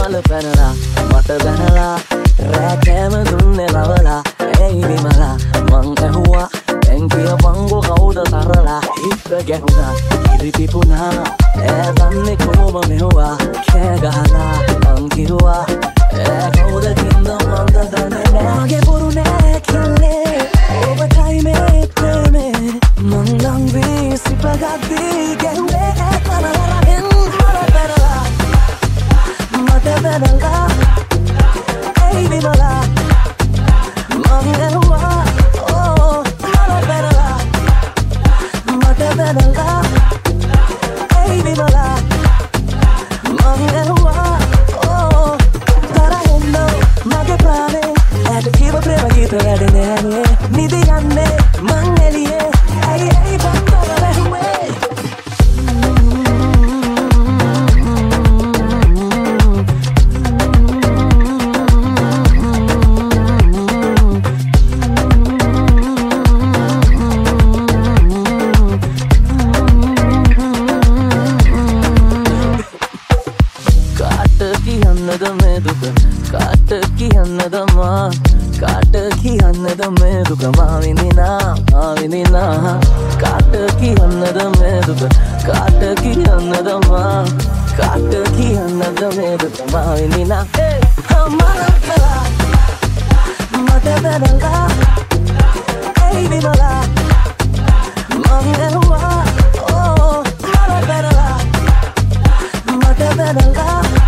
මල පැනලා මට දැනලා රෑ කෑම දුන්නේ ලවලා ඇයි විමලා මං ඇහුවා දැන් කියපන්කෝ කවුද තරලා හිත ගැහුණා ඉරි පිපුණා ඈ දන්නේ කොහොම මෙහුවා කෑ ගහලා මං කිව්වා ඈ කවුද කින්ද මන්ද දන්නේ නෑ මගේ බොරු නෑ කියන්නේ ඔබටයි මේ ප්‍රේමේ මං ලං වී සිපගද්දී ගැහුවේ කනලරෙන් මල පැනලා මට පැනලා ඇයි විමලා මං ඇහුවා මල පැනලා මට පැනලා ඇයි විමලා මං ඇහුවා තරහෙන්න මගේ ප්‍රාණේ ඇට කිව ප්‍රේම ගීත වැඩෙන්නේ නෑනේ නිදි යන්නේ මං එළියේ ඇයි බන්තර වැහුවේ කාට කියන්නද මා කාට කියන්නද මේ දුක මා විඳිනා කාට කියන්නද මේ දුක කාට කියන්නද මා කාට කියන්නද මේ දුක මා විඳිනා මලපලා මට බැනලා ඇයි විමලා මං ඇහුවා මල බැනලා මට බැනලා